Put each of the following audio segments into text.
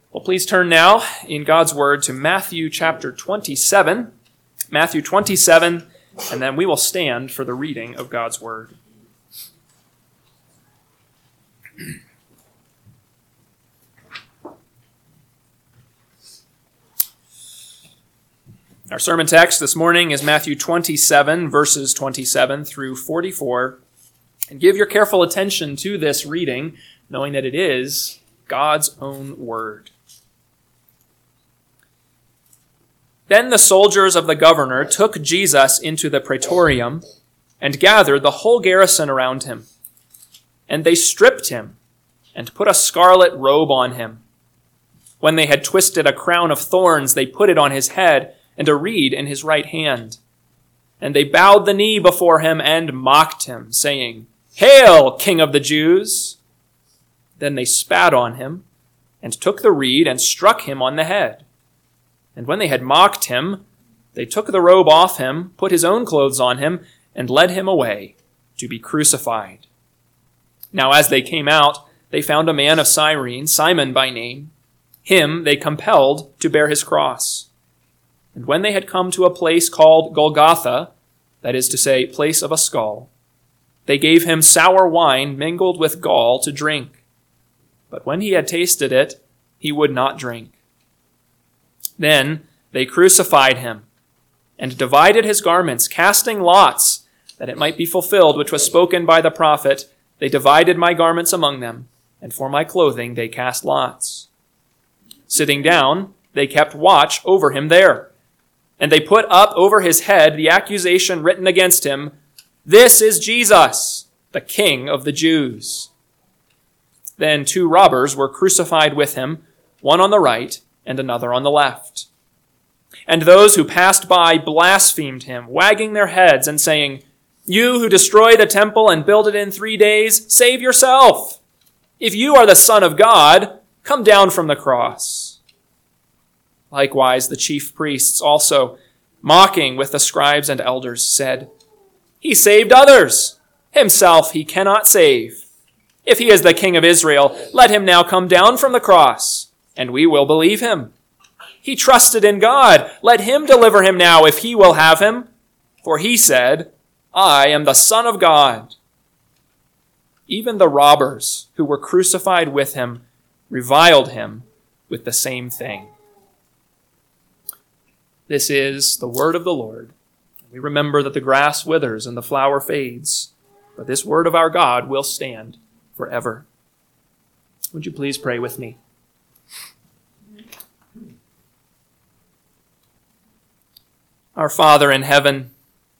Well, please turn now in God's Word to Matthew chapter 27. Matthew 27, and then we will stand for the reading of God's Word. Our sermon text this morning is Matthew 27, verses 27 through 44. And give your careful attention to this reading, knowing that it is God's own word. Then the soldiers of the governor took Jesus into the praetorium and gathered the whole garrison around him. And they stripped him and put a scarlet robe on him. When they had twisted a crown of thorns, they put it on his head and a reed in his right hand. And they bowed the knee before him and mocked him, saying, "Hail, King of the Jews!" Then they spat on him and took the reed and struck him on the head. And when they had mocked him, they took the robe off him, put his own clothes on him, and led him away to be crucified. Now as they came out, they found a man of Cyrene, Simon by name. Him they compelled to bear his cross. And when they had come to a place called Golgotha, that is to say, place of a skull, they gave him sour wine mingled with gall to drink. But when he had tasted it, he would not drink. Then they crucified him and divided his garments, casting lots, that it might be fulfilled which was spoken by the prophet, "They divided my garments among them, and for my clothing they cast lots." Sitting down, they kept watch over him there. And they put up over his head the accusation written against him, "This is Jesus, the King of the Jews." Then 2 robbers were crucified with him, one on the right and another on the left. And those who passed by blasphemed him, wagging their heads and saying, "You who destroy the temple and build it in 3 days, save yourself. If you are the Son of God, come down from the cross." Likewise, the chief priests also, mocking with the scribes and elders, said, "He saved others. Himself he cannot save. If he is the King of Israel, let him now come down from the cross, and we will believe him. He trusted in God. Let him deliver him now if he will have him. For he said, 'I am the Son of God.'" Even the robbers who were crucified with him reviled him with the same thing. This is the word of the Lord. We remember that the grass withers and the flower fades, but this word of our God will stand forever. Would you please pray with me? Our Father in heaven,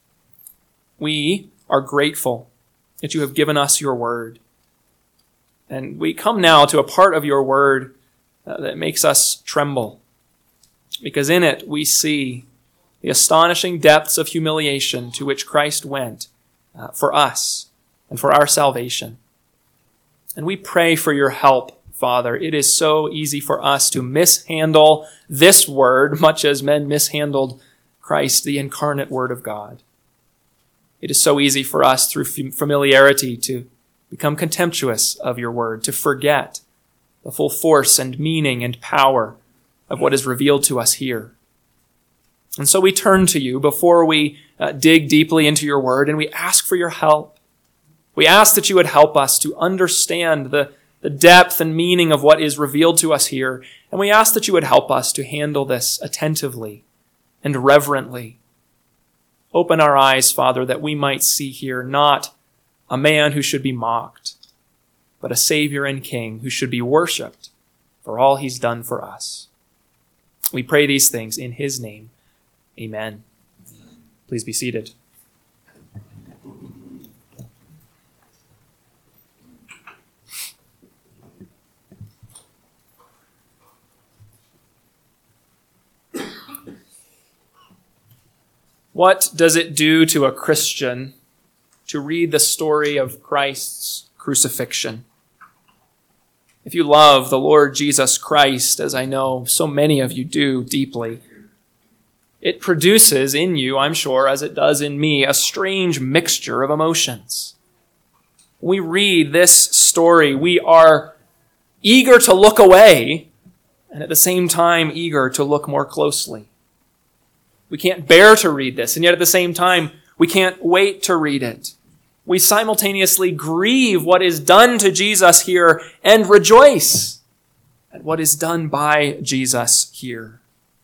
we are grateful that you have given us your word. And we come now to a part of your word that makes us tremble, because in it we see the astonishing depths of humiliation to which Christ went for us and for our salvation. And we pray for your help, Father. It is so easy for us to mishandle this word, much as men mishandled Christ, the incarnate Word of God. It is so easy for us through familiarity to become contemptuous of your word, to forget the full force and meaning and power of what is revealed to us here. And so we turn to you before we dig deeply into your word, and we ask for your help. We ask that you would help us to understand the depth and meaning of what is revealed to us here, and we ask that you would help us to handle this attentively and reverently. Open our eyes, Father, that we might see here not a man who should be mocked, but a Savior and King who should be worshipped for all he's done for us. We pray these things in his name. Amen. Please be seated. What does it do to a Christian to read the story of Christ's crucifixion? If you love the Lord Jesus Christ, as I know so many of you do deeply, it produces in you, I'm sure, as it does in me, a strange mixture of emotions. When we read this story, we are eager to look away, and at the same time eager to look more closely. We can't bear to read this, and yet at the same time, we can't wait to read it. We simultaneously grieve what is done to Jesus here and rejoice at what is done by Jesus here.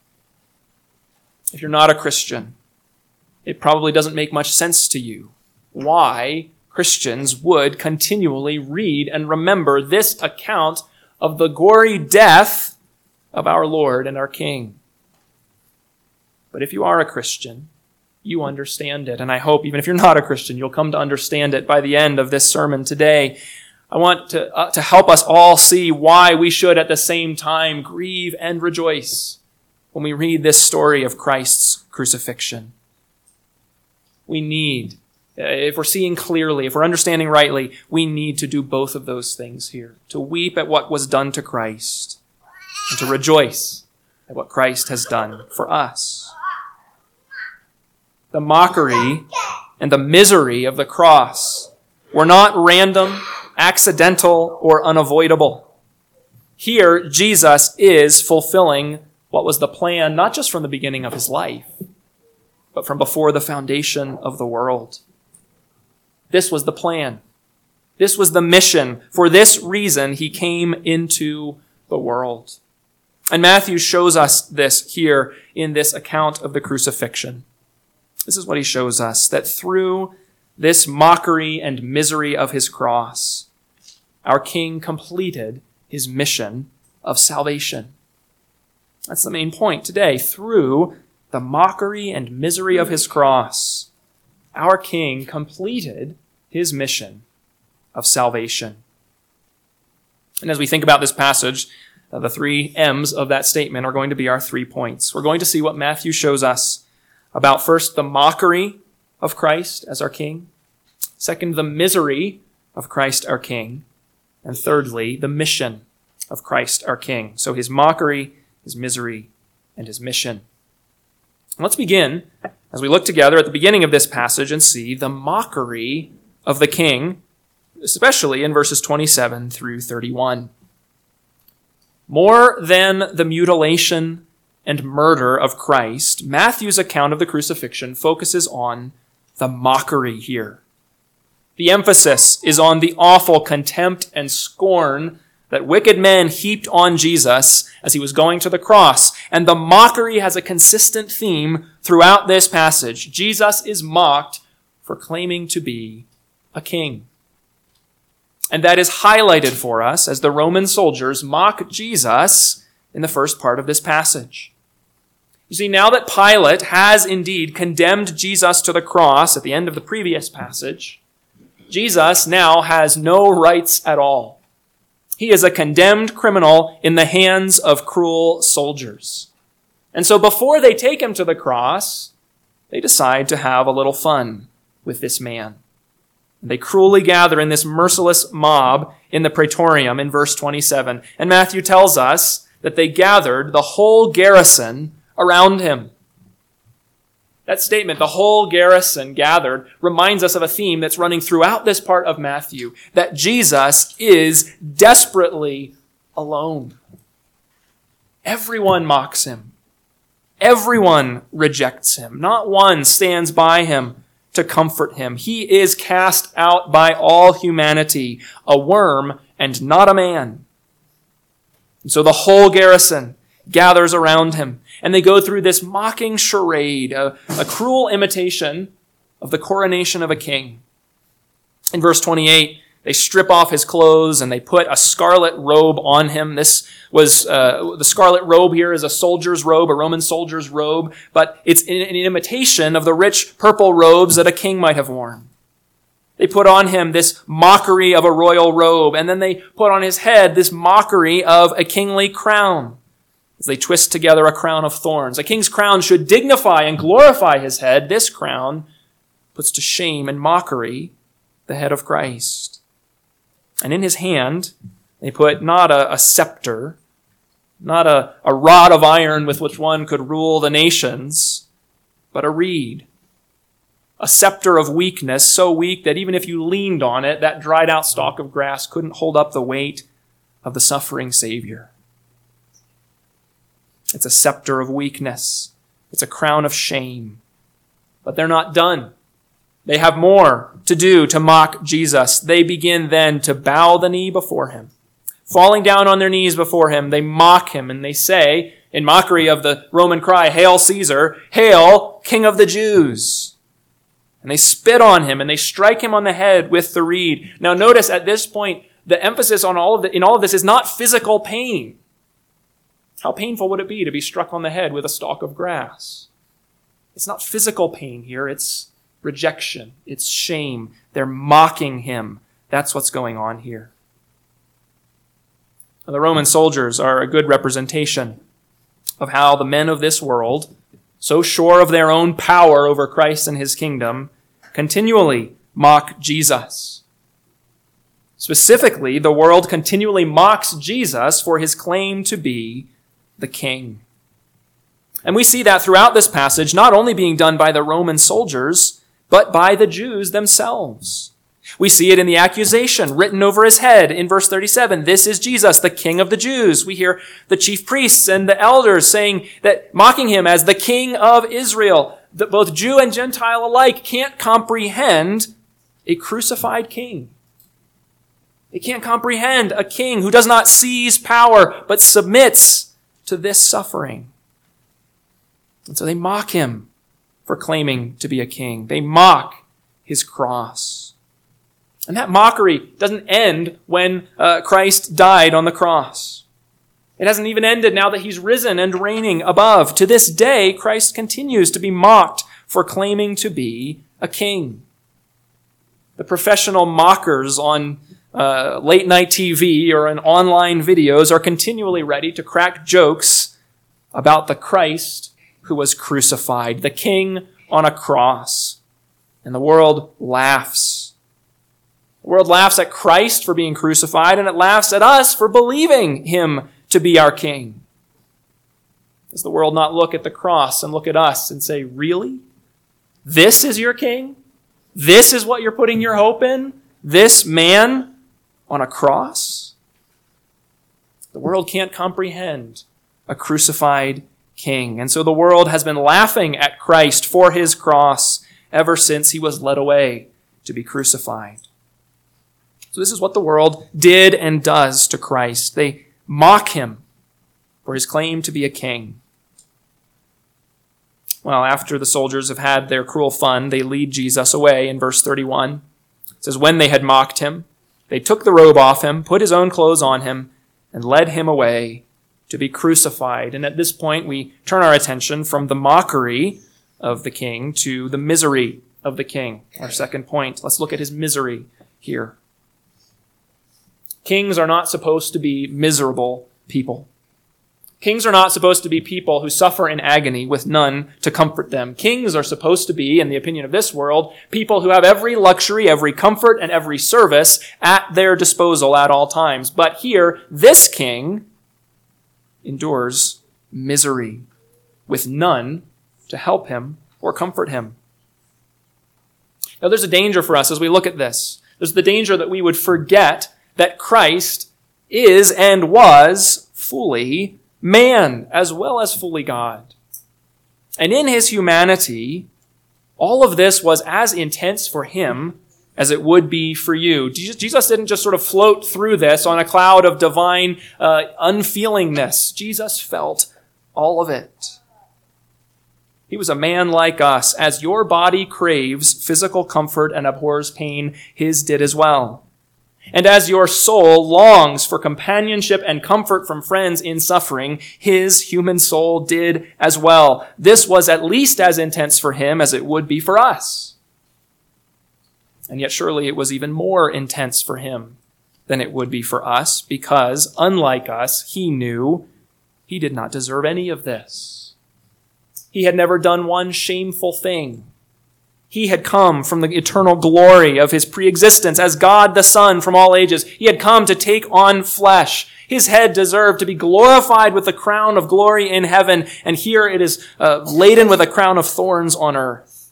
If you're not a Christian, it probably doesn't make much sense to you why Christians would continually read and remember this account of the gory death of our Lord and our King. But if you are a Christian, you understand it. And I hope, even if you're not a Christian, you'll come to understand it by the end of this sermon today. I want to help us all see why we should at the same time grieve and rejoice when we read this story of Christ's crucifixion. We need, if we're seeing clearly, if we're understanding rightly, we need to do both of those things here. To weep at what was done to Christ and to rejoice at what Christ has done for us. The mockery and the misery of the cross were not random, accidental, or unavoidable. Here, Jesus is fulfilling what was the plan, not just from the beginning of his life, but from before the foundation of the world. This was the plan. This was the mission. For this reason, he came into the world. And Matthew shows us this here in this account of the crucifixion. This is what he shows us, that through this mockery and misery of his cross, our King completed his mission of salvation. That's the main point today. Through the mockery and misery of his cross, our King completed his mission of salvation. And as we think about this passage, the 3 M's of that statement are going to be our 3 points. We're going to see what Matthew shows us about, first, the mockery of Christ as our King. Second, the misery of Christ our King. And thirdly, the mission of Christ our King. So his mockery, his misery, and his mission. Let's begin, as we look together at the beginning of this passage, and see the mockery of the King, especially in verses 27 through 31. More than the mutilation and murder of Christ, Matthew's account of the crucifixion focuses on the mockery here. The emphasis is on the awful contempt and scorn that wicked men heaped on Jesus as he was going to the cross. And the mockery has a consistent theme throughout this passage. Jesus is mocked for claiming to be a king. And that is highlighted for us as the Roman soldiers mock Jesus in the first part of this passage. You see, now that Pilate has indeed condemned Jesus to the cross at the end of the previous passage, Jesus now has no rights at all. He is a condemned criminal in the hands of cruel soldiers. And so before they take him to the cross, they decide to have a little fun with this man. They cruelly gather in this merciless mob in the praetorium in verse 27. And Matthew tells us that they gathered the whole garrison around him. That statement, the whole garrison gathered, reminds us of a theme that's running throughout this part of Matthew, that Jesus is desperately alone. Everyone mocks him. Everyone rejects him. Not one stands by him to comfort him. He is cast out by all humanity, a worm and not a man. And so the whole garrison gathers around him, and they go through this mocking charade, a cruel imitation of the coronation of a king. In verse 28, they strip off his clothes and they put a scarlet robe on him. This was, the scarlet robe here is a soldier's robe, a Roman soldier's robe, but it's an imitation of the rich purple robes that a king might have worn. They put on him this mockery of a royal robe, and then they put on his head this mockery of a kingly crown, as they twist together a crown of thorns. A king's crown should dignify and glorify his head. This crown puts to shame and mockery the head of Christ. And in his hand, they put not a scepter, not a rod of iron with which one could rule the nations, but a reed. A scepter of weakness, so weak that even if you leaned on it, that dried out stalk of grass couldn't hold up the weight of the suffering Savior. It's a scepter of weakness. It's a crown of shame. But they're not done. They have more to do to mock Jesus. They begin then to bow the knee before him. Falling down on their knees before him, they mock him and they say, in mockery of the Roman cry, "Hail Caesar, hail King of the Jews." And they spit on him and they strike him on the head with the reed. Now notice at this point, the emphasis on in all of this is not physical pain. How painful would it be to be struck on the head with a stalk of grass? It's not physical pain here, it's rejection, it's shame. They're mocking him. That's what's going on here. Now, the Roman soldiers are a good representation of how the men of this world, so sure of their own power over Christ and his kingdom, continually mock Jesus. Specifically, the world continually mocks Jesus for his claim to be the king. And we see that throughout this passage, not only being done by the Roman soldiers, but by the Jews themselves. We see it in the accusation written over his head in verse 37. "This is Jesus, the King of the Jews." We hear the chief priests and the elders saying that, mocking him as the King of Israel, that both Jew and Gentile alike can't comprehend a crucified king. They can't comprehend a king who does not seize power, but submits to this suffering. And so they mock him for claiming to be a king. They mock his cross. And that mockery doesn't end when Christ died on the cross. It hasn't even ended now that he's risen and reigning above. To this day, Christ continues to be mocked for claiming to be a king. The professional mockers on late night TV or in online videos are continually ready to crack jokes about the Christ who was crucified, the king on a cross. And the world laughs. The world laughs at Christ for being crucified, and it laughs at us for believing him to be our king. Does the world not look at the cross and look at us and say, "Really? This is your king? This is what you're putting your hope in? This man on a cross?" The world can't comprehend a crucified king. And so the world has been laughing at Christ for his cross ever since he was led away to be crucified. So this is what the world did and does to Christ. They mock him for his claim to be a king. Well, after the soldiers have had their cruel fun, they lead Jesus away in verse 31. It says, "When they had mocked him, they took the robe off him, put his own clothes on him, and led him away to be crucified." And at this point, we turn our attention from the mockery of the king to the misery of the king. Our second point. Let's look at his misery here. Kings are not supposed to be miserable people. Kings are not supposed to be people who suffer in agony with none to comfort them. Kings are supposed to be, in the opinion of this world, people who have every luxury, every comfort, and every service at their disposal at all times. But here, this king endures misery with none to help him or comfort him. Now, there's a danger for us as we look at this. There's the danger that we would forget that Christ is and was fully man as well as fully God. And in his humanity, all of this was as intense for him as it would be for you. Jesus didn't just sort of float through this on a cloud of divine unfeelingness. Jesus felt all of it. He was a man like us. As your body craves physical comfort and abhors pain, his did as well. And as your soul longs for companionship and comfort from friends in suffering, his human soul did as well. This was at least as intense for him as it would be for us. And yet surely it was even more intense for him than it would be for us, because unlike us, he knew he did not deserve any of this. He had never done one shameful thing. He had come from the eternal glory of his preexistence as God the Son from all ages. He had come to take on flesh. His head deserved to be glorified with the crown of glory in heaven, and here it is laden with a crown of thorns on earth.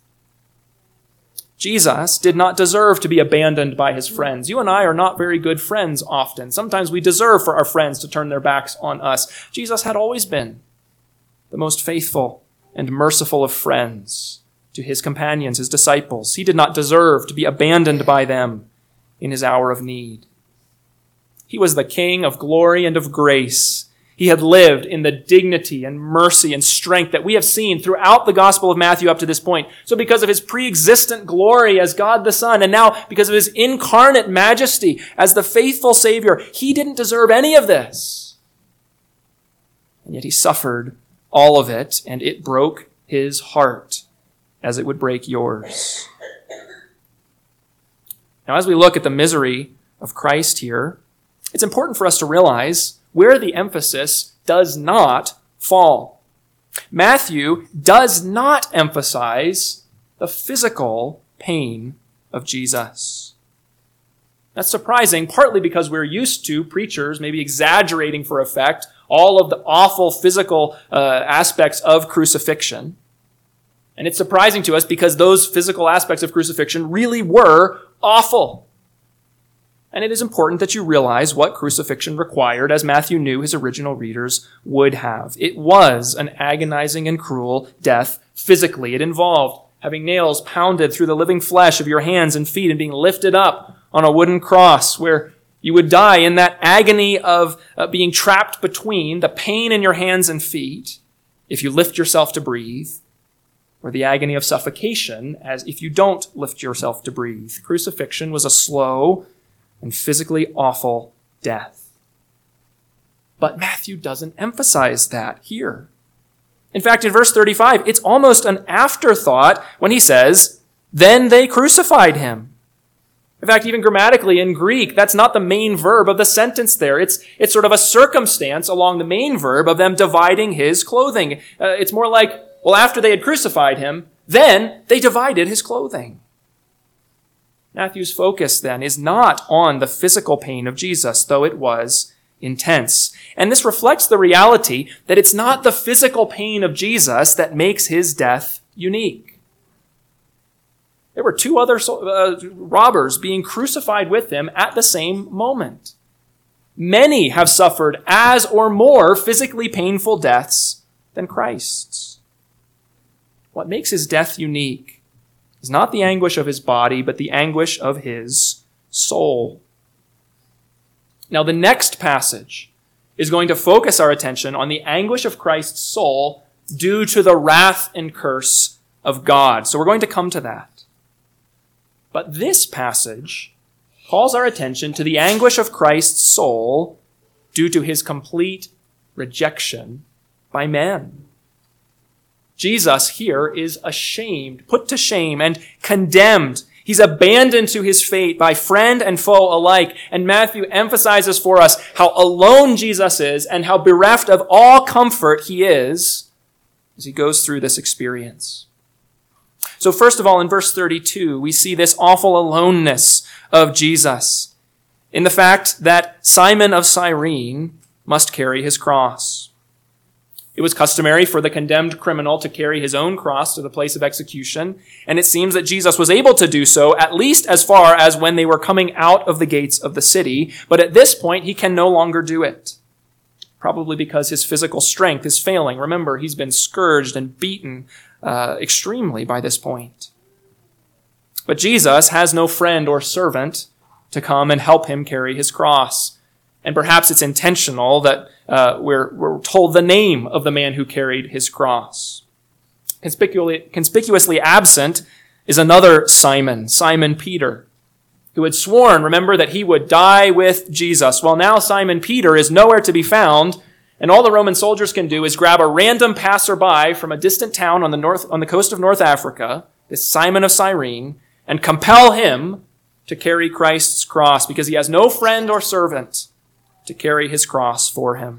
Jesus did not deserve to be abandoned by his friends. You and I are not very good friends often. Sometimes we deserve for our friends to turn their backs on us. Jesus had always been the most faithful and merciful of friends to his companions, his disciples. He did not deserve to be abandoned by them in his hour of need. He was the King of glory and of grace. He had lived in the dignity and mercy and strength that we have seen throughout the Gospel of Matthew up to this point. So because of his pre-existent glory as God the Son, and now because of his incarnate majesty as the faithful Savior, he didn't deserve any of this. And yet he suffered all of it, and it broke his heart as it would break yours. Now, as we look at the misery of Christ here, it's important for us to realize where the emphasis does not fall. Matthew does not emphasize the physical pain of Jesus. That's surprising, partly because we're used to preachers maybe exaggerating for effect all of the awful physical aspects of crucifixion. And it's surprising to us because those physical aspects of crucifixion really were awful. And it is important that you realize what crucifixion required, as Matthew knew his original readers would have. It was an agonizing and cruel death physically. It involved having nails pounded through the living flesh of your hands and feet and being lifted up on a wooden cross where you would die in that agony of being trapped between the pain in your hands and feet if you lift yourself to breathe, or the agony of suffocation as if you don't lift yourself to breathe. Crucifixion was a slow and physically awful death. But Matthew doesn't emphasize that here. In fact, in verse 35, it's almost an afterthought when he says, "Then they crucified him." In fact, even grammatically in Greek, that's not the main verb of the sentence there. It's sort of a circumstance along the main verb of them dividing his clothing. It's more like, well, after they had crucified him, then they divided his clothing. Matthew's focus then is not on the physical pain of Jesus, though it was intense. And this reflects the reality that it's not the physical pain of Jesus that makes his death unique. There were two other robbers being crucified with him at the same moment. Many have suffered as or more physically painful deaths than Christ's. What makes his death unique is not the anguish of his body, but the anguish of his soul. Now, the next passage is going to focus our attention on the anguish of Christ's soul due to the wrath and curse of God. So we're going to come to that. But this passage calls our attention to the anguish of Christ's soul due to his complete rejection by men. Jesus here is ashamed, put to shame, and condemned. He's abandoned to his fate by friend and foe alike. And Matthew emphasizes for us how alone Jesus is and how bereft of all comfort he is as he goes through this experience. So first of all, in verse 32, we see this awful aloneness of Jesus in the fact that Simon of Cyrene must carry his cross. It was customary for the condemned criminal to carry his own cross to the place of execution, and it seems that Jesus was able to do so at least as far as when they were coming out of the gates of the city, but at this point he can no longer do it, probably because his physical strength is failing. Remember, he's been scourged and beaten extremely by this point. But Jesus has no friend or servant to come and help him carry his cross. And perhaps it's intentional that we're told the name of the man who carried his cross. Conspicuously absent is another Simon, Simon Peter, who had sworn, remember, that he would die with Jesus. Well, now Simon Peter is nowhere to be found, and all the Roman soldiers can do is grab a random passerby from a distant town on the coast of North Africa, this Simon of Cyrene, and compel him to carry Christ's cross because he has no friend or servant to carry his cross for him.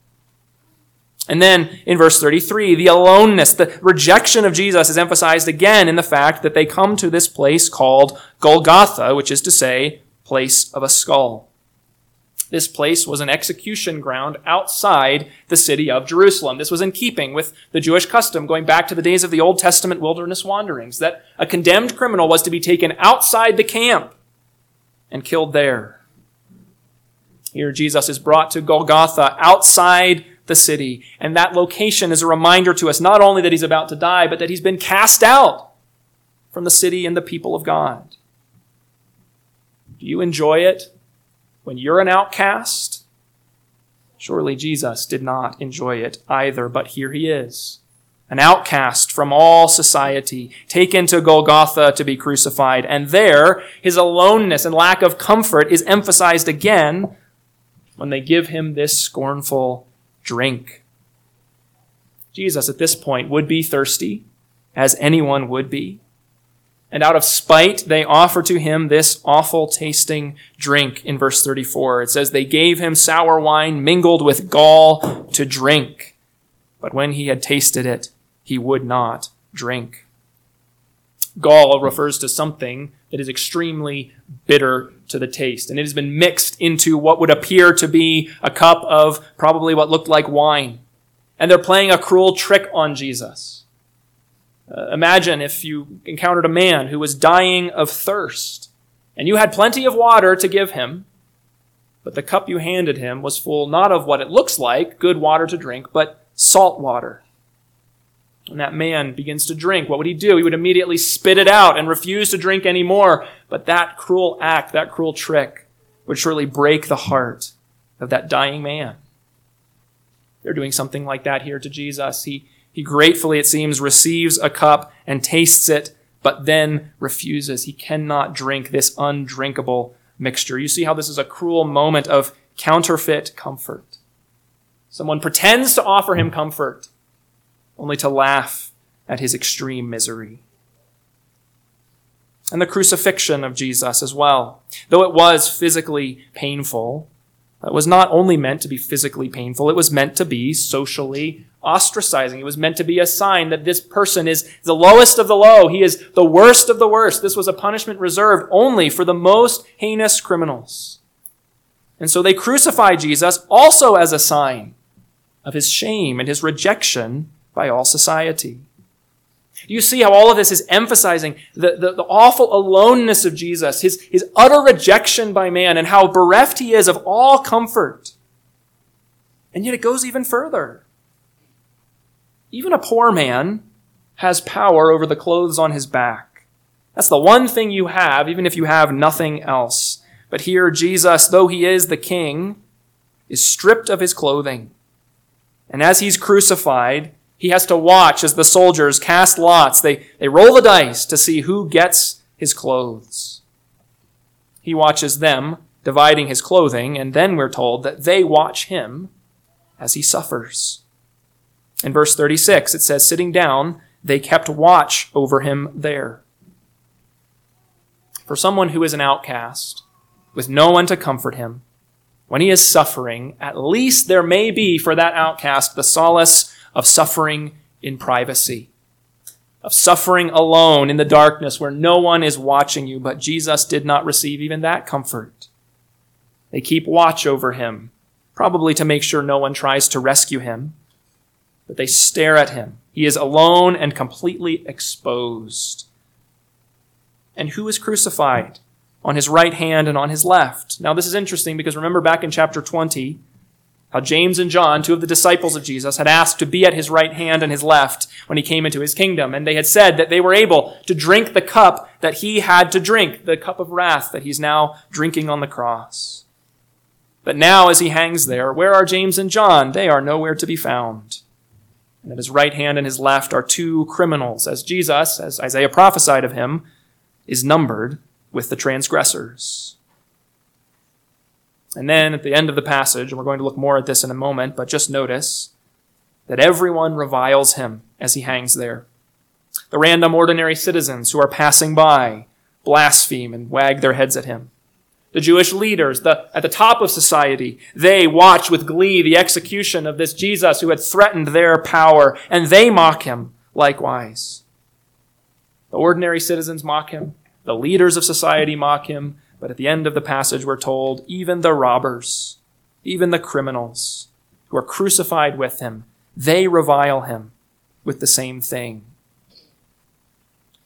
And then in verse 33, the aloneness, the rejection of Jesus is emphasized again in the fact that they come to this place called Golgotha, which is to say, place of a skull. This place was an execution ground outside the city of Jerusalem. This was in keeping with the Jewish custom going back to the days of the Old Testament wilderness wanderings, that a condemned criminal was to be taken outside the camp and killed there. Here Jesus is brought to Golgotha outside the city. And that location is a reminder to us not only that he's about to die, but that he's been cast out from the city and the people of God. Do you enjoy it when you're an outcast? Surely Jesus did not enjoy it either, but here he is, an outcast from all society, taken to Golgotha to be crucified. And there, his aloneness and lack of comfort is emphasized again when they give him this scornful drink. Jesus at this point would be thirsty, as anyone would be. And out of spite, they offer to him this awful tasting drink in verse 34. It says, they gave him sour wine mingled with gall to drink. But when he had tasted it, he would not drink. Gall refers to something that is extremely bitter to the taste. And it has been mixed into what would appear to be a cup of probably what looked like wine. And they're playing a cruel trick on Jesus. Imagine if you encountered a man who was dying of thirst, and you had plenty of water to give him, but the cup you handed him was full not of what it looks like, good water to drink, but salt water. When that man begins to drink, what would he do? He would immediately spit it out and refuse to drink anymore. But that cruel act, that cruel trick, would surely break the heart of that dying man. They're doing something like that here to Jesus. He gratefully, it seems, receives a cup and tastes it, but then refuses. He cannot drink this undrinkable mixture. You see how this is a cruel moment of counterfeit comfort. Someone pretends to offer him comfort, only to laugh at his extreme misery. And the crucifixion of Jesus as well. Though it was physically painful, it was not only meant to be physically painful, it was meant to be socially ostracizing. It was meant to be a sign that this person is the lowest of the low. He is the worst of the worst. This was a punishment reserved only for the most heinous criminals. And so they crucify Jesus also as a sign of his shame and his rejection by all society. You see how all of this is emphasizing the awful aloneness of Jesus, his utter rejection by man, and how bereft he is of all comfort. And yet it goes even further. Even a poor man has power over the clothes on his back. That's the one thing you have, even if you have nothing else. But here Jesus, though he is the king, is stripped of his clothing. And as he's crucified, he has to watch as the soldiers cast lots. They roll the dice to see who gets his clothes. He watches them dividing his clothing, and then we're told that they watch him as he suffers. In verse 36, it says, sitting down, they kept watch over him there. For someone who is an outcast, with no one to comfort him, when he is suffering, at least there may be for that outcast the solace of suffering in privacy, of suffering alone in the darkness where no one is watching you. But Jesus did not receive even that comfort. They keep watch over him, probably to make sure no one tries to rescue him. But they stare at him. He is alone and completely exposed. And who is crucified? On his right hand and on his left. Now this is interesting because remember back in chapter 20, how James and John, two of the disciples of Jesus, had asked to be at his right hand and his left when he came into his kingdom. And they had said that they were able to drink the cup that he had to drink, the cup of wrath that he's now drinking on the cross. But now as he hangs there, where are James and John? They are nowhere to be found. And at his right hand and his left are two criminals, as Jesus, as Isaiah prophesied of him, is numbered with the transgressors. And then at the end of the passage, and we're going to look more at this in a moment, but just notice that everyone reviles him as he hangs there. The random ordinary citizens who are passing by blaspheme and wag their heads at him. The Jewish leaders, at the top of society, they watch with glee the execution of this Jesus who had threatened their power, and they mock him likewise. The ordinary citizens mock him. The leaders of society mock him. But at the end of the passage, we're told, even the robbers, even the criminals who are crucified with him, they revile him with the same thing.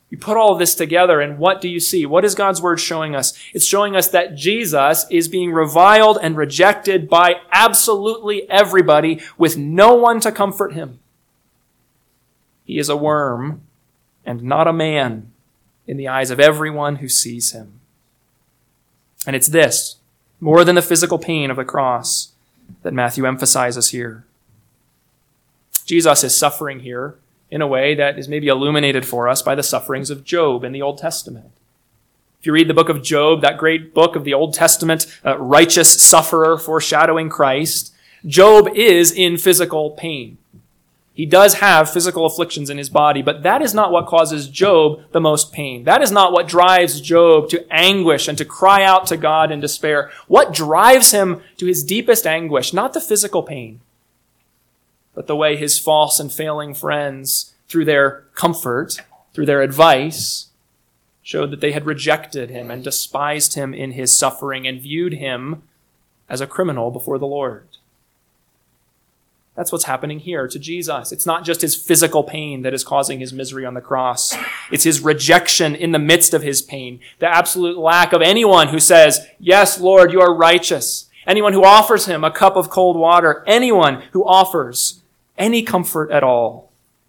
You put all of this together, and what do you see? What is God's word showing us? It's showing us that Jesus is being reviled and rejected by absolutely everybody with no one to comfort him. He is a worm and not a man in the eyes of everyone who sees him. And it's this, more than the physical pain of the cross, that Matthew emphasizes here. Jesus is suffering here in a way that is maybe illuminated for us by the sufferings of Job in the Old Testament. If you read the book of Job, that great book of the Old Testament, righteous sufferer foreshadowing Christ, Job is in physical pain. He does have physical afflictions in his body, but that is not what causes Job the most pain. That is not what drives Job to anguish and to cry out to God in despair. What drives him to his deepest anguish? Not the physical pain, but the way his false and failing friends, through their comfort, through their advice, showed that they had rejected him and despised him in his suffering and viewed him as a criminal before the Lord. That's what's happening here to Jesus. It's not just his physical pain that is causing his misery on the cross. It's his rejection in the midst of his pain. The absolute lack of anyone who says, "Yes, Lord, you are righteous." Anyone who offers him a cup of cold water. Anyone who offers any comfort at all.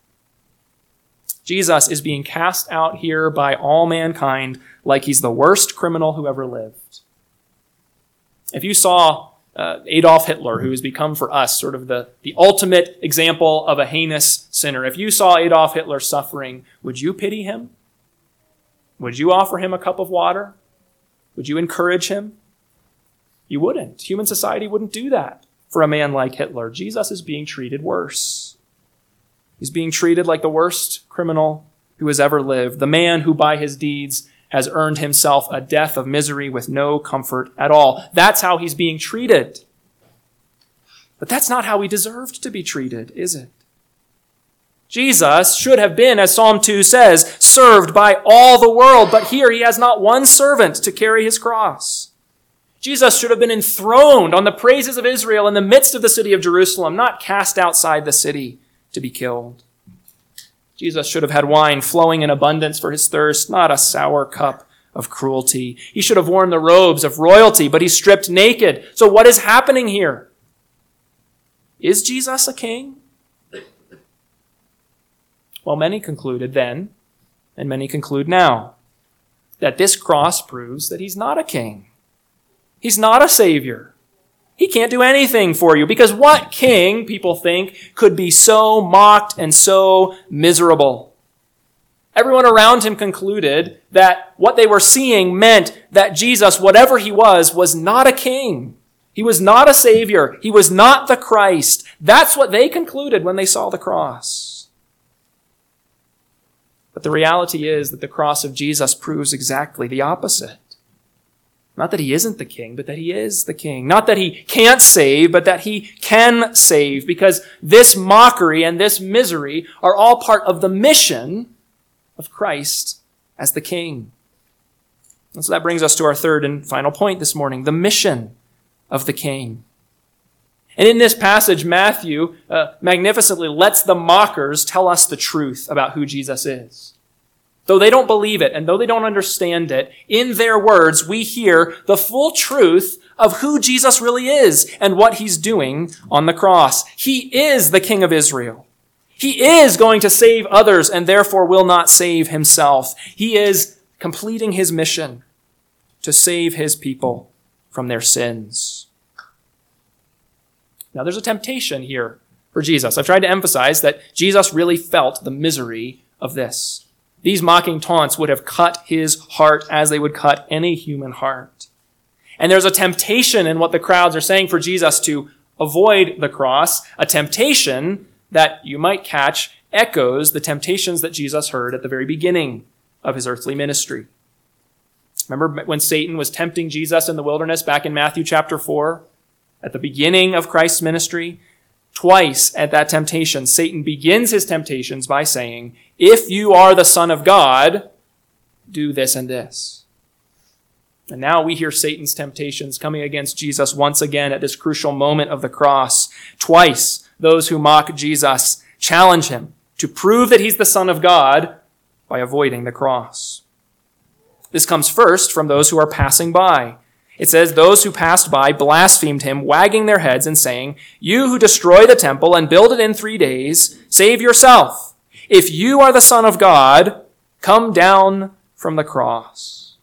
Jesus is being cast out here by all mankind like he's the worst criminal who ever lived. If you saw Adolf Hitler, who has become for us sort of the ultimate example of a heinous sinner. If you saw Adolf Hitler suffering, would you pity him? Would you offer him a cup of water? Would you encourage him? You wouldn't. Human society wouldn't do that for a man like Hitler. Jesus is being treated worse. He's being treated like the worst criminal who has ever lived, the man who by his deeds has earned himself a death of misery with no comfort at all. That's how he's being treated. But that's not how he deserved to be treated, is it? Jesus should have been, as Psalm 2 says, served by all the world, but here he has not one servant to carry his cross. Jesus should have been enthroned on the praises of Israel in the midst of the city of Jerusalem, not cast outside the city to be killed. Jesus should have had wine flowing in abundance for his thirst, not a sour cup of cruelty. He should have worn the robes of royalty, but he's stripped naked. So what is happening here? Is Jesus a king? Well, many concluded then, and many conclude now, that this cross proves that he's not a king. He's not a savior. He can't do anything for you, because what king, people think, could be so mocked and so miserable? Everyone around him concluded that what they were seeing meant that Jesus, whatever he was not a king. He was not a savior. He was not the Christ. That's what they concluded when they saw the cross. But the reality is that the cross of Jesus proves exactly the opposite. Not that he isn't the king, but that he is the king. Not that he can't save, but that he can save, because this mockery and this misery are all part of the mission of Christ as the king. And so that brings us to our third and final point this morning, the mission of the king. And in this passage, Matthew magnificently lets the mockers tell us the truth about who Jesus is. Though they don't believe it and though they don't understand it, in their words, we hear the full truth of who Jesus really is and what he's doing on the cross. He is the King of Israel. He is going to save others and therefore will not save himself. He is completing his mission to save his people from their sins. Now, there's a temptation here for Jesus. I've tried to emphasize that Jesus really felt the misery of this. These mocking taunts would have cut his heart as they would cut any human heart. And there's a temptation in what the crowds are saying for Jesus to avoid the cross, a temptation that you might catch echoes the temptations that Jesus heard at the very beginning of his earthly ministry. Remember when Satan was tempting Jesus in the wilderness back in Matthew chapter 4? At the beginning of Christ's ministry, twice at that temptation, Satan begins his temptations by saying, "If you are the Son of God, do this and this." And now we hear Satan's temptations coming against Jesus once again at this crucial moment of the cross. Twice, those who mock Jesus challenge him to prove that he's the Son of God by avoiding the cross. This comes first from those who are passing by. It says, those who passed by blasphemed him, wagging their heads and saying, "You who destroy the temple and build it in 3 days, save yourself. If you are the Son of God, come down from the cross."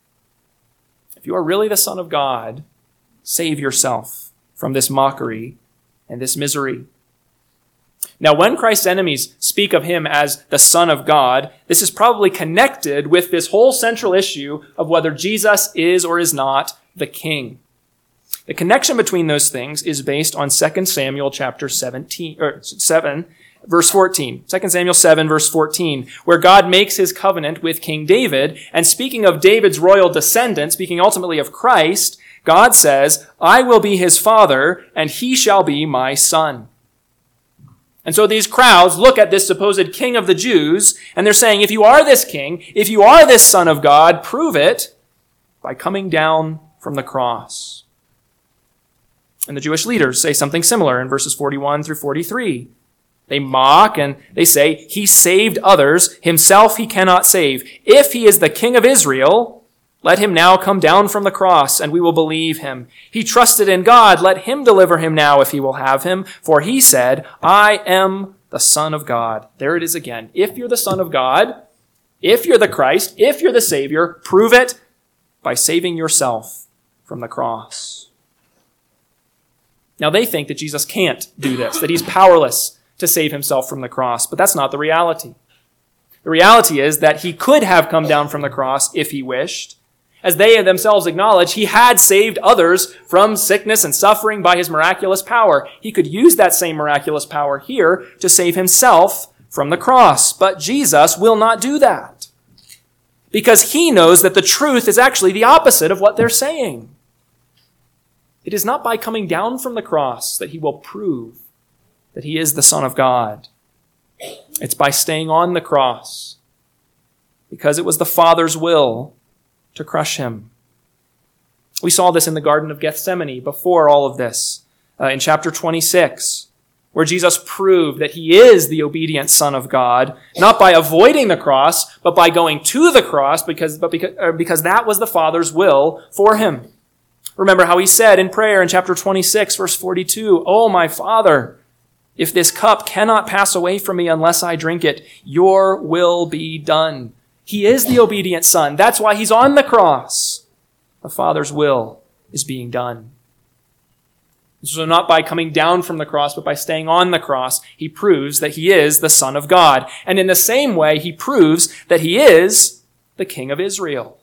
If you are really the Son of God, save yourself from this mockery and this misery. Now, when Christ's enemies speak of him as the Son of God, this is probably connected with this whole central issue of whether Jesus is or is not the King. The connection between those things is based on 2 Samuel chapter 7, verse 14. 2 Samuel 7, verse 14, where God makes his covenant with King David. And speaking of David's royal descendant, speaking ultimately of Christ, God says, "I will be his father, and he shall be my son." And so these crowds look at this supposed king of the Jews, and they're saying, if you are this king, if you are this Son of God, prove it by coming down from the cross. And the Jewish leaders say something similar in verses 41 through 43. They mock and they say, "He saved others, himself he cannot save. If he is the King of Israel, let him now come down from the cross, and we will believe him. He trusted in God. Let him deliver him now if he will have him. For he said, 'I am the Son of God.'" There it is again. If you're the Son of God, if you're the Christ, if you're the Savior, prove it by saving yourself from the cross. Now they think that Jesus can't do this, that he's powerless to save himself from the cross, but that's not the reality. The reality is that he could have come down from the cross if he wished. As they themselves acknowledge, he had saved others from sickness and suffering by his miraculous power. He could use that same miraculous power here to save himself from the cross. But Jesus will not do that, because he knows that the truth is actually the opposite of what they're saying. It is not by coming down from the cross that he will prove that he is the Son of God. It's by staying on the cross, because it was the Father's will to crush him. We saw this in the Garden of Gethsemane before all of this, in chapter 26, where Jesus proved that he is the obedient Son of God, not by avoiding the cross, but by going to the cross, because that was the Father's will for him. Remember how he said in prayer in chapter 26, verse 42, "Oh, my Father, if this cup cannot pass away from me unless I drink it, your will be done." He is the obedient Son. That's why he's on the cross. The Father's will is being done. So not by coming down from the cross, but by staying on the cross, he proves that he is the Son of God. And in the same way, he proves that he is the King of Israel.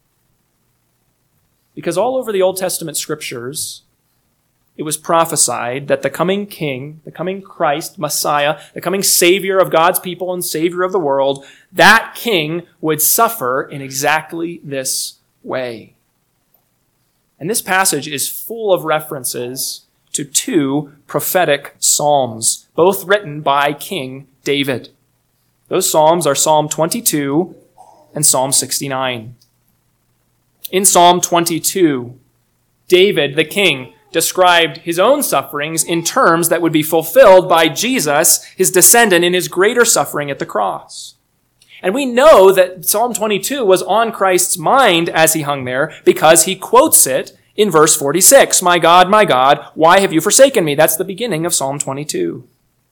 Because all over the Old Testament scriptures, it was prophesied that the coming King, the coming Christ, Messiah, the coming Savior of God's people and Savior of the world, that King would suffer in exactly this way. And this passage is full of references to 2 prophetic psalms, both written by King David. Those psalms are Psalm 22 and Psalm 69. In Psalm 22, David, the king, described his own sufferings in terms that would be fulfilled by Jesus, his descendant, in his greater suffering at the cross. And we know that Psalm 22 was on Christ's mind as he hung there because he quotes it in verse 46. My God, why have you forsaken me?" That's the beginning of Psalm 22.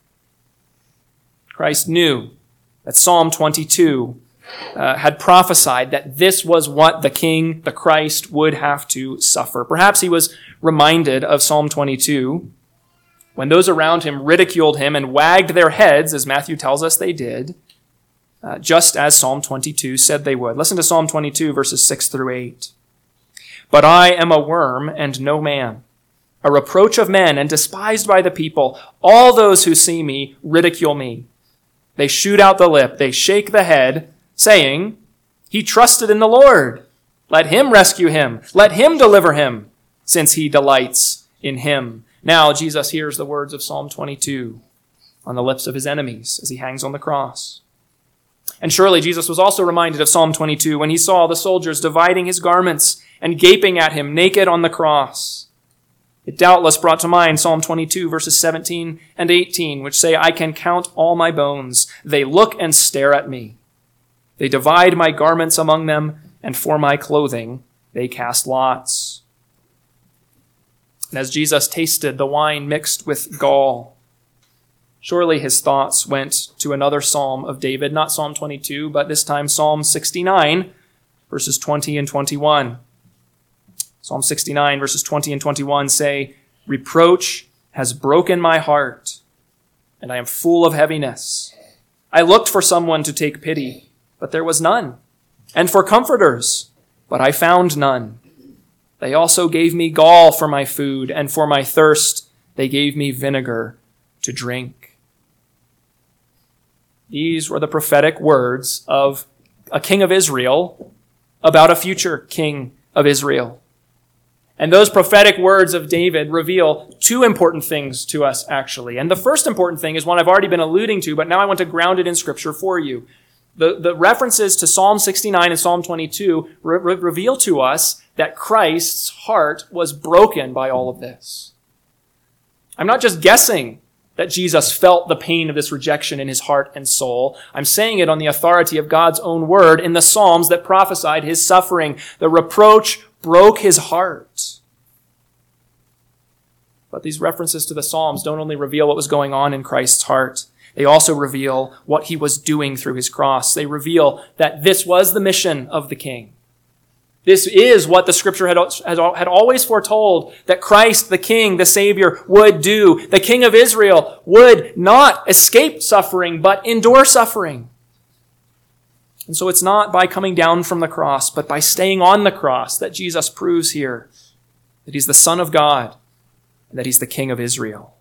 Christ knew that Psalm 22 had prophesied that this was what the King, the Christ, would have to suffer. Perhaps he was reminded of Psalm 22 when those around him ridiculed him and wagged their heads, as Matthew tells us they did, just as Psalm 22 said they would. Listen to Psalm 22, verses 6 through 8. "But I am a worm and no man, a reproach of men and despised by the people. All those who see me ridicule me. They shoot out the lip, they shake the head, saying, 'He trusted in the Lord. Let him rescue him. Let him deliver him, since he delights in him.'" Now Jesus hears the words of Psalm 22 on the lips of his enemies as he hangs on the cross. And surely Jesus was also reminded of Psalm 22 when he saw the soldiers dividing his garments and gaping at him naked on the cross. It doubtless brought to mind Psalm 22, verses 17 and 18, which say, "I can count all my bones. They look and stare at me. They divide my garments among them, and for my clothing they cast lots. And as Jesus tasted the wine mixed with gall, surely his thoughts went to another psalm of David, not Psalm 22, but this time Psalm 69, verses 20 and 21. Psalm 69, verses 20 and 21 say, "Reproach has broken my heart, and I am full of heaviness. I looked for someone to take pity, but there was none, and for comforters, but I found none. They also gave me gall for my food, and for my thirst they gave me vinegar to drink." These were the prophetic words of a king of Israel about a future king of Israel. And those prophetic words of David reveal two important things to us, actually. And the first important thing is one I've already been alluding to, but now I want to ground it in Scripture for you. The references to Psalm 69 and Psalm 22 reveal to us that Christ's heart was broken by all of this. I'm not just guessing that Jesus felt the pain of this rejection in his heart and soul. I'm saying it on the authority of God's own word in the Psalms that prophesied his suffering. The reproach broke his heart. But these references to the Psalms don't only reveal what was going on in Christ's heart, they also reveal what he was doing through his cross. They reveal that this was the mission of the king. This is what the Scripture had always foretold, that Christ, the King, the Savior, would do. The King of Israel would not escape suffering, but endure suffering. And so it's not by coming down from the cross, but by staying on the cross that Jesus proves here that he's the Son of God and that he's the King of Israel.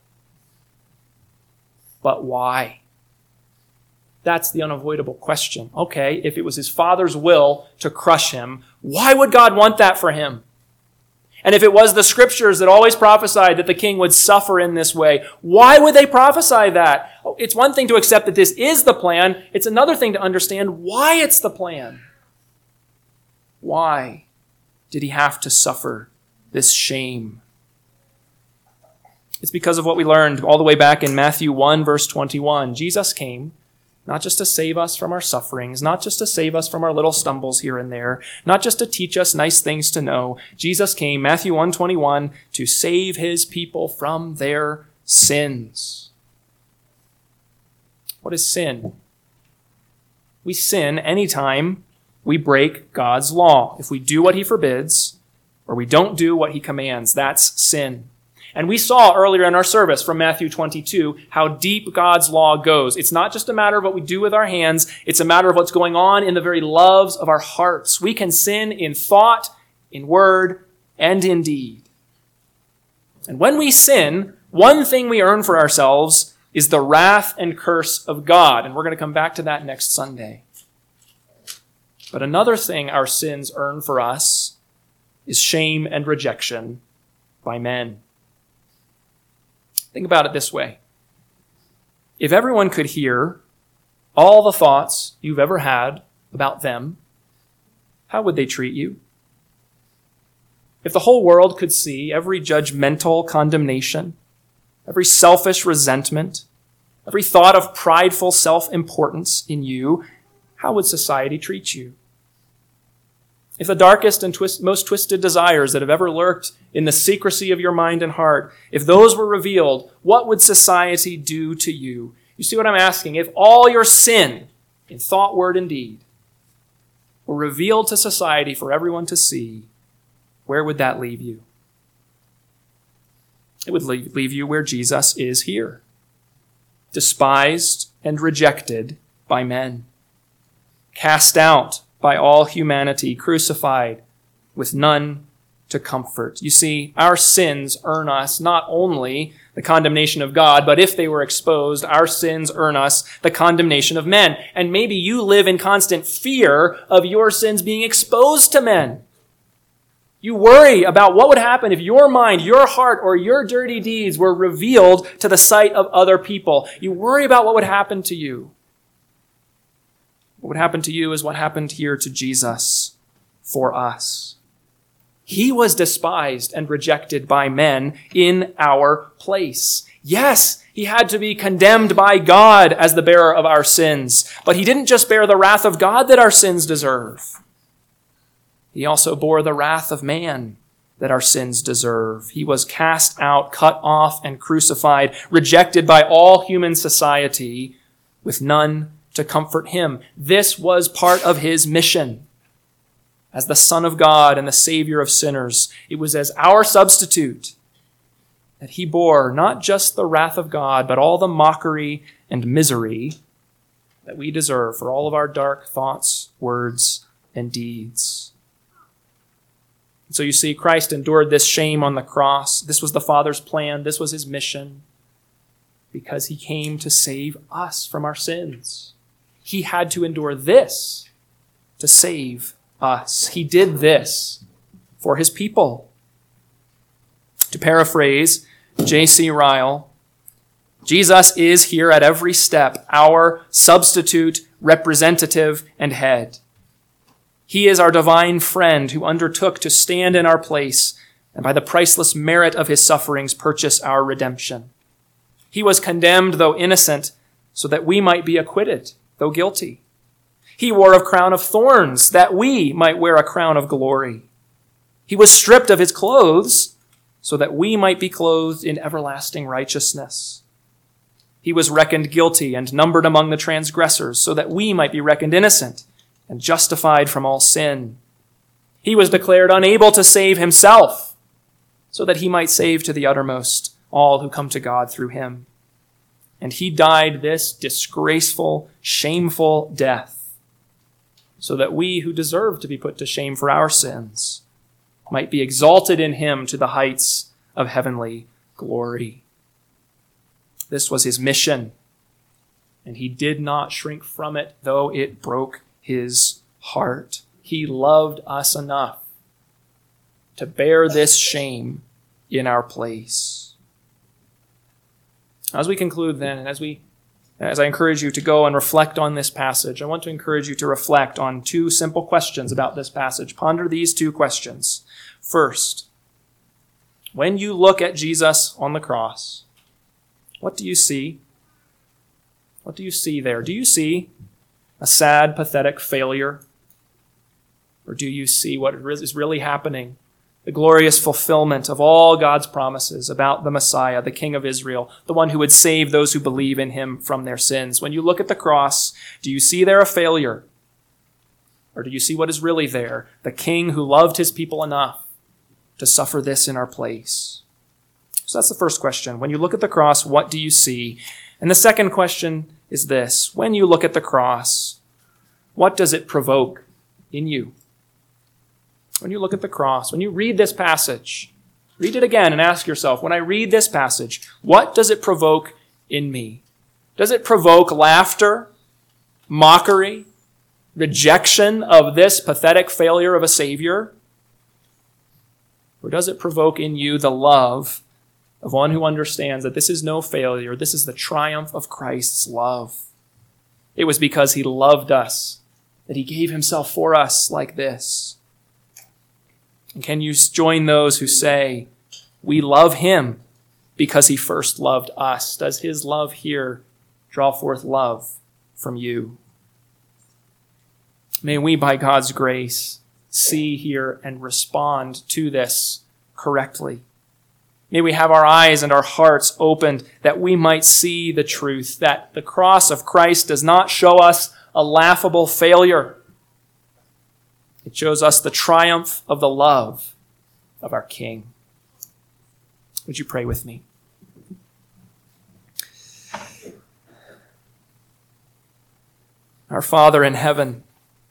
But why? That's the unavoidable question. Okay, if it was his Father's will to crush him, why would God want that for him? And if it was the Scriptures that always prophesied that the king would suffer in this way, why would they prophesy that? It's one thing to accept that this is the plan. It's another thing to understand why it's the plan. Why did he have to suffer this shame? It's because of what we learned all the way back in Matthew 1, verse 21. Jesus came not just to save us from our sufferings, not just to save us from our little stumbles here and there, not just to teach us nice things to know. Jesus came, Matthew 1:21, to save his people from their sins. What is sin? We sin anytime we break God's law. If we do what he forbids, or we don't do what he commands, that's sin. And we saw earlier in our service from Matthew 22 how deep God's law goes. It's not just a matter of what we do with our hands. It's a matter of what's going on in the very loves of our hearts. We can sin in thought, in word, and in deed. And when we sin, one thing we earn for ourselves is the wrath and curse of God. And we're going to come back to that next Sunday. But another thing our sins earn for us is shame and rejection by men. Think about it this way. If everyone could hear all the thoughts you've ever had about them, how would they treat you? If the whole world could see every judgmental condemnation, every selfish resentment, every thought of prideful self-importance in you, how would society treat you? If the darkest and most twisted desires that have ever lurked in the secrecy of your mind and heart, if those were revealed, what would society do to you? You see what I'm asking? If all your sin in thought, word, and deed were revealed to society for everyone to see, where would that leave you? It would leave you where Jesus is here, despised and rejected by men, cast out by all humanity, crucified with none to comfort. You see, our sins earn us not only the condemnation of God, but if they were exposed, our sins earn us the condemnation of men. And maybe you live in constant fear of your sins being exposed to men. You worry about what would happen if your mind, your heart, or your dirty deeds were revealed to the sight of other people. You worry about what would happen to you. What would happen to you is what happened here to Jesus for us. He was despised and rejected by men in our place. Yes, he had to be condemned by God as the bearer of our sins, but he didn't just bear the wrath of God that our sins deserve. He also bore the wrath of man that our sins deserve. He was cast out, cut off, and crucified, rejected by all human society, with none to comfort him. This was part of his mission. As the Son of God and the Savior of sinners, it was as our substitute that he bore not just the wrath of God, but all the mockery and misery that we deserve for all of our dark thoughts, words, and deeds. And so you see, Christ endured this shame on the cross. This was the Father's plan. This was his mission, because he came to save us from our sins. He had to endure this to save us. He did this for his people. To paraphrase J.C. Ryle, Jesus is here at every step, our substitute, representative, and head. He is our divine friend who undertook to stand in our place and by the priceless merit of his sufferings purchase our redemption. He was condemned, though innocent, so that we might be acquitted, though guilty. He wore a crown of thorns that we might wear a crown of glory. He was stripped of his clothes so that we might be clothed in everlasting righteousness. He was reckoned guilty and numbered among the transgressors so that we might be reckoned innocent and justified from all sin. He was declared unable to save himself so that he might save to the uttermost all who come to God through him. And he died this disgraceful, shameful death so that we who deserve to be put to shame for our sins might be exalted in him to the heights of heavenly glory. This was his mission, and he did not shrink from it, though it broke his heart. He loved us enough to bear this shame in our place. As we conclude then, and as I encourage you to go and reflect on this passage, I want to encourage you to reflect on two simple questions about this passage. Ponder these two questions. First, when you look at Jesus on the cross, what do you see? What do you see there? Do you see a sad, pathetic failure? Or do you see what is really happening? The glorious fulfillment of all God's promises about the Messiah, the King of Israel, the one who would save those who believe in him from their sins. When you look at the cross, do you see there a failure? Or do you see what is really there? The King who loved his people enough to suffer this in our place. So that's the first question. When you look at the cross, what do you see? And the second question is this. When you look at the cross, what does it provoke in you? When you look at the cross, when you read this passage, read it again and ask yourself, when I read this passage, what does it provoke in me? Does it provoke laughter, mockery, rejection of this pathetic failure of a Savior? Or does it provoke in you the love of one who understands that this is no failure, this is the triumph of Christ's love? It was because he loved us that he gave himself for us like this. And can you join those who say, we love him because he first loved us? Does his love here draw forth love from you? May we, by God's grace, see, hear, and respond to this correctly. May we have our eyes and our hearts opened that we might see the truth, that the cross of Christ does not show us a laughable failure. It shows us the triumph of the love of our King. Would you pray with me? Our Father in heaven,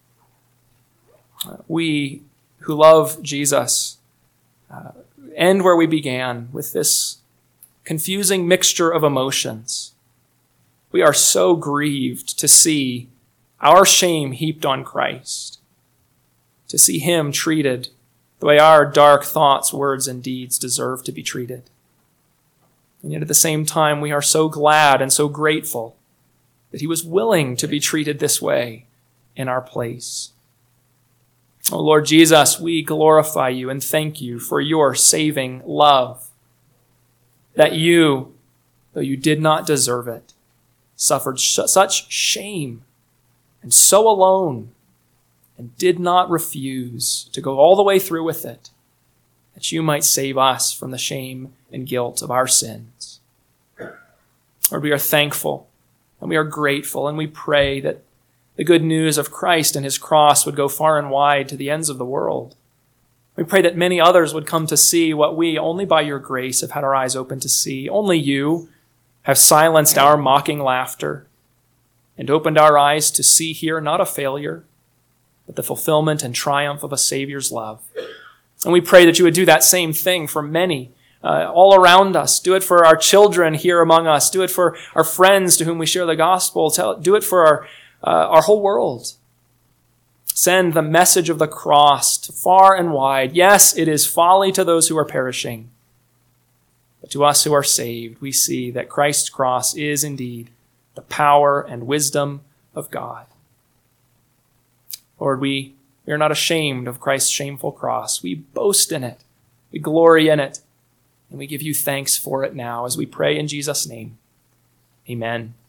we who love Jesus end where we began, with this confusing mixture of emotions. We are so grieved to see our shame heaped on Christ, to see him treated the way our dark thoughts, words, and deeds deserve to be treated. And yet at the same time, we are so glad and so grateful that he was willing to be treated this way in our place. Oh Lord Jesus, we glorify you and thank you for your saving love, that you, though you did not deserve it, suffered such shame and so alone, and did not refuse to go all the way through with it, that you might save us from the shame and guilt of our sins. Lord, we are thankful and we are grateful, and we pray that the good news of Christ and his cross would go far and wide to the ends of the world. We pray that many others would come to see what we, only by your grace, have had our eyes open to see. Only you have silenced our mocking laughter and opened our eyes to see here not a failure, but the fulfillment and triumph of a Savior's love. And we pray that you would do that same thing for many all around us. Do it for our children here among us. Do it for our friends to whom we share the gospel. Do it for our whole world. Send the message of the cross to far and wide. Yes, it is folly to those who are perishing, but to us who are saved, we see that Christ's cross is indeed the power and wisdom of God. Lord, we are not ashamed of Christ's shameful cross. We boast in it. We glory in it. And we give you thanks for it now as we pray in Jesus' name. Amen.